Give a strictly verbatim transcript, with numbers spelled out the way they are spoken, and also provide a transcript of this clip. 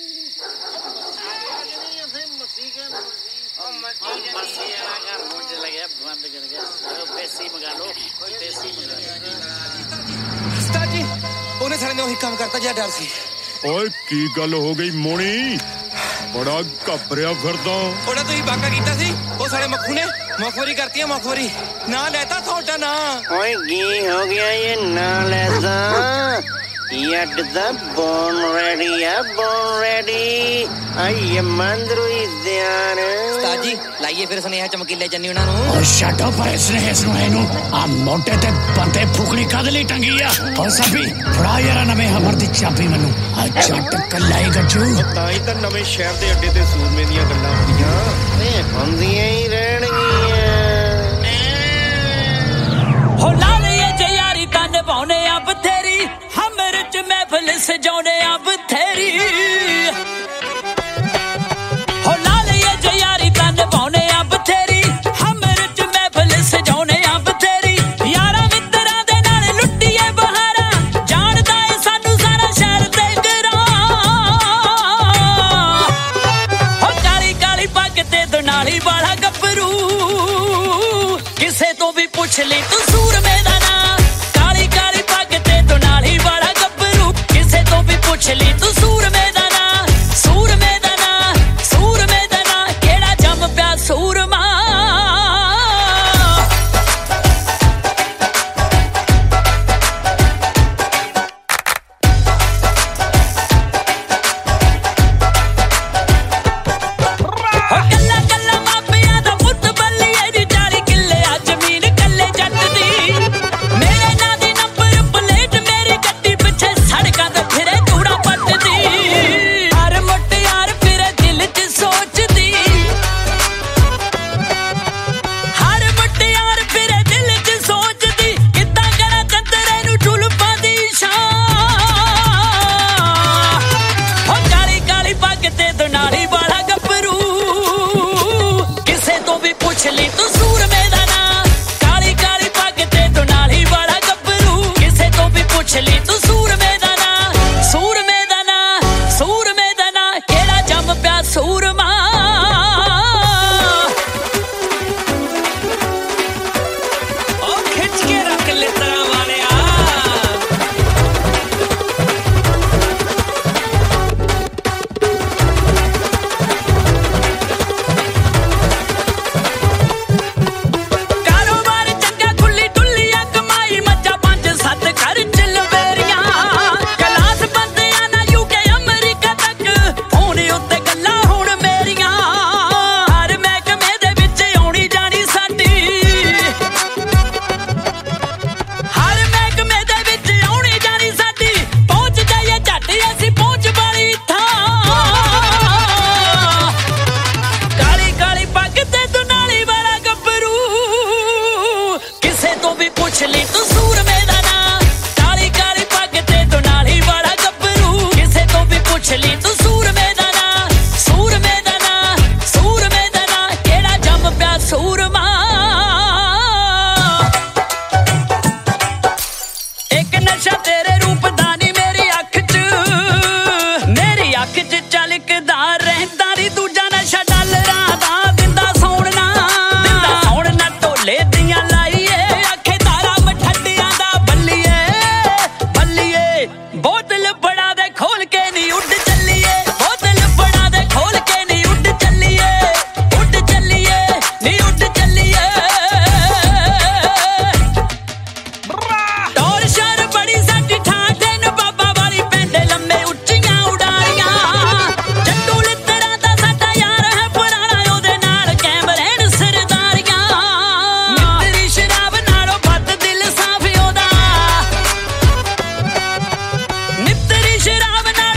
ਉਹਨੇ ਸਾਰੇ ਨੇ ਉਹੀ ਕੰਮ ਕਰਤਾ ਜਿਹਾ ਡਰ ਸੀ। ਓਏ ਕੀ ਗੱਲ ਹੋ ਗਈ ਮੋਣੀ? ਬੜਾ ਘਬਰਿਆ ਫਿਰਦਾ। ਉਹਦਾ ਤੁਸੀਂ ਬਾਕਾ ਕੀਤਾ ਸੀ, ਉਹ ਸਾਰੇ ਮੱਖੂ ਨੇ ਮਖੌਰੀ ਕਰਤੀ ਹੈ। ਮਖੌਰੀ ਨਾ ਲੈਤਾ ਤੁਹਾਡਾ ਨਾ। ਓਏ ਕੀ ਹੋ ਗਿਆ ਇਹ ਨਾ ਲੈਦਾ? ਯੱਡ ਦਾ ਬੋਨ ਰੈਡੀ ਆ, ਬੋਨ ਰੈਡੀ। ਆਈ ਮੰਦਰੂ ਇਦਿਆਨ ਉਸਤਾਦ ਜੀ ਲਾਈਏ ਫਿਰ ਸੁਨੇਹਾ ਚਮਕੀਲੇ ਚੰਨੀ ਉਹਨਾਂ ਨੂੰ। ਓ ਛੱਡੋ ਪਰ ਸੁਨੇਹੇ ਸੁਨੇਹੇ ਨੂੰ। ਆ ਮੋਟੇ ਤੇ ਬੰਦੇ ਫੁਕਰੀ ਕਦ ਲਈ ਟੰਗੀ ਆ? ਓ ਸਭੀ ਫੜਾ ਯਾਰ ਨਵੇਂ ਹਮਰ ਦੀ ਚਾਬੀ ਮੈਨੂੰ। ਆ ਛੱਟ ਕੱਲਾਈ ਗੱਜੂ। ਤਾਂ ਹੀ ਤਾਂ ਨਵੇਂ ਸ਼ਹਿਰ ਦੇ ਅੱਡੇ ਤੇ ਸੂਰਮੇ ਦੀਆਂ ਗੱਲਾਂ ਹੁੰਦੀਆਂ। ਏ ਹੁੰਦੀਆਂ ਹੀ ਰਹਿਣਗੀਆਂ। ਹੋ ਲਾਲੇ ਜੇ ਯਾਰੀ ਤਾਂ ਨਿਭਾਉਣੇ ਆ ਬਥੇਰੀ, ਹਮਰ ਚ ਮਹਿਫਲ ਸਜਾਉਣੇ ਆ ਬਥੇਰੀ। ਹੋ ਲਾਲੇ ਜੇ ਯਾਰੀ ਤਾਂ ਨਿਭਾਉਣੇ ਆ ਬਥੇਰੀ, ਹਮਰ ਚ ਮਹਿਫਲ ਸਜਾਉਣੇ ਆ ਬਥੇਰੀ। ਯਾਰਾਂ ਮਿੱਤਰਾਂ ਦੇ ਨਾਲ ਲੁੱਟੀਏ ਬਹਾਰਾਂ, ਜਾਣਦਾ ਏ ਸਾਨੂੰ ਸਾਰਾ ਸ਼ਹਿਰ ਤੇ ਗਰਾਂ। ਹੋ ਕਾਲੀ ਕਾਲੀ ਪੱਗ ਤੇ ਦੁਨਾਲੀ ਵਾਲਾ ਗੱਭਰੂ, ਕਿਸੇ ਤੋਂ ਵੀ ਪੁੱਛ ਲਈ ਤੂੰ ਸੂਰਮੇ ਦਾ ਨਾਂ। ਕਾਲੀ ਕਾਲੀ ਪੱਗ ਤੇ ਦੁਨਾਲੀ ਵਾਲਾ ਗੱਭਰੂ, ਕਿਸੇ ਤੋਂ ਵੀ ਪੁੱਛ ਲਈ ਤੂੰ ਸੂਰਮੇ ਦਾ ਨਾਂ। ਸੂਰਮੇ ਦਾ ਨਾਂ, ਸੂਰਮੇ ਦਾ ਨਾਂ, ਕਿਹੜਾ ਜੰਮ ਪਿਆ ਸੂਰਮਾ। ਕੱਲਾ ਕੱਲਾ ਮਾਪਿਆਂ ਦਾ ਪੁੱਤ ਬੱਲੀਏ ਦੀ ਚਾਲੀ ਕਿੱਲੇ ਆ ਜ਼ਮੀਨ ਕੱਲੇ ਜੱਟ ਦੀ। ਮੇਰੇ ਨਾਂ ਦੀ ਨੰਬਰ ਪਲੇਟ ਮੇਰੀ ਗੱਡੀ ਪਿੱਛੇ ਸੜਕਾਂ ਤੇ ਫਿਰੇ ਕੂੜਾ ਪੱਟਦੀ। ਹਰ ਮੁਟਿਆਰ ਫਿਰੇ ਦਿਲ 'ਚ ਸੋਚਦੀ, ਹਰ ਮੁਟਿਆਰ ਫਿਰੇ ਦਿਲ 'ਚ ਸੋਚਦੀ, ਕਿੱਦਾਂ ਕਰਾਂ ਚੰਦਰੇ ਨੂੰ ਟੁਲਪਾਂ ਦੀ ਛਾਂ। ਹੋ ਕਾਲੀ ਕਾਲੀ ਪੱਗ ਤੇ ਦੁਨਾਲੀ ਵਾਲਾ ਗੱਭਰੂ, ਕਿਸੇ ਤੋਂ ਵੀ ਪੁੱਛ ਲਈ ਤੂੰ ਸੂਰਮੇ ਦਾ ਨਾਂ। ਕਾਲੀ ਕਾਲੀ ਪੱਗ ਤੇ ਦੁਨਾਲੀ ਵਾਲਾ ਗੱਭਰੂ, ਕਿਸੇ ਤੋਂ ਵੀ ਪੁੱਛ ਲਈ ਤੂੰ ਸੂਰਮੇ ਦਾ ਨਾਂ। ਸੂਰਮੇ ਦਾ ਨਾਂ, ਸੂਰਮੇ ਦਾ ਨਾਂ, ਕਿਹੜਾ ਜੰਮ ਪਿਆ ਸੂਰਮਾ। ਉਹ ਖਿੱਚ ਕੇ ਰੱਖ ਲਿੱਤਰਾਂ ਵਾਲਿਆ। ਕਾਰੋਬਾਰ ਚੰਗਾ ਖੁੱਲੀ ਡੁੱਲੀਆਂ ਕਮਾਈ ਮੱਝਾਂ ਪੰਜ ਸੱਤ ਖਰਚ ਲਵੇਰੀਆਂ। ਕਲਾਸ ਬੰਦਿਆਂ ਨਾ ਯੂਕੇ ਅਮਰੀਕਾ ਤੱਕ, ਫੋਨ ਉੱਤੇ ਗੱਲਾਂ ਹੁਣ ਮੇਰੀਆਂ। ਹਰ ਮਹਿਕਮੇ ਦੇ ਵਿੱਚ ਆਉਣੀ ਜਾਣੀ ਸਾਡੀ, ਹਰ ਮਹਿਕਮੇ ਦੇ ਵਿੱਚ ਆਉਣੀ ਜਾਣੀ ਸਾਡੀ। ਪਹੁੰਚ ਜਾਈਏ ਝੱਟ ਅਸੀਂ ਪਹੁੰਚ ਵਾਲੀ ਥਾਂ। ਕਾਲੀ ਕਾਲੀ ਪੱਗ ਤੇ ਦੁਨਾਲੀ ਵਾਲਾ ਗੱਭਰੂ, ਕਿਸੇ ਤੋਂ ਵੀ ਪੁੱਛ ਲਈ ਤੂੰ ਸੂਰਮੇ ਦਾ ਨਾਂ। ਕਾਲੀ ਕਾਲੀ ਪੱਗ ਤੇ ਦੁਨਾਲੀ ਵਾਲਾ ਗੱਭਰੂ, ਕਿਸੇ ਤੋਂ ਵੀ ਪੁੱਛ ਲਈ ਤੂੰ ਸੂਰਮੇ ਦਾ ਨਾਂ। ਸੂਰਮੇ ਦਾ ਨਾਂ, ਸੂਰਮੇ ਦਾ ਨਾਂ, ਕਿਹੜਾ ਜੰਮ ਪਿਆ ਸੂਰਮਾ। ਇੱਕ ਨਸ਼ਾ ਤੇਰੇ ਰੂਪ ਦਾ ਨੀ ਮੇਰੀ ਅੱਖ 'ਚ, ਮੇਰੀ ਅੱਖ 'ਚ ਝਲਕਦਾ ਰਹਿੰਦਾ ਨੀ। ਦੂਜਾ ਨਸ਼ਾ ਡਾਲਰਾਂ ਦਾ ਦਿੰਦਾ ਸੌਣ ਨਾ, ਦਿੰਦਾ ਸੌਣ ਨਾ। ਢੋਲੇ ਦੀਆਂ ਲਾਈਏ ਆਖੇ ਤਾਰਾ ਮਠੱਡੀਆਂ ਦਾ ਬੱਲੀਏ, ਬੱਲੀਏ। ਬੋਤਲ ਬਣਾ ਦੇ ਖੋਲ ਕੇ ਨੀ ਉੱਡ ਚੱਲੀਏ, ਬੋਤਲ ਬਣਾ ਦੇ ਖੋਲ ਕੇ ਨੀ ਉੱਡ ਚੱਲੀਏ, ਉੱਡ ਚੱਲੀਏ ਨੀ ਉੱਡ ਚੱਲੀਏ। ਟੌਰ ਸ਼ਰ ਬੜੀ ਸਾਡੀ ਠਾਠੇ ਨੂੰ ਬਾਬਾ ਵਾਲੀ ਪੈਂਦੇ ਲੰਮੇ ਉੱਚੀਆਂ ਉਡਾਰੀਆਂ। ਜੱਟੂ ਲਿੱਤਰਾਂ ਦਾ ਸਾਡਾ ਯਾਰ ਹੈ ਪੁਰਾਣਾ, ਉਹਦੇ ਨਾਲ ਕੈਮ ਰਹਿਣ ਸਰਦਾਰੀਆਂ। ਮਿੱਤਰੀ ਸ਼ਰਾਬ ਨਾਲੋਂ ਵੱਧ ਦਿਲ ਸਾਫ਼ ਉਹਦਾ, ਮਿੱਤਰੀ ਸ਼ਰਾਬ ਨਾਲੋਂ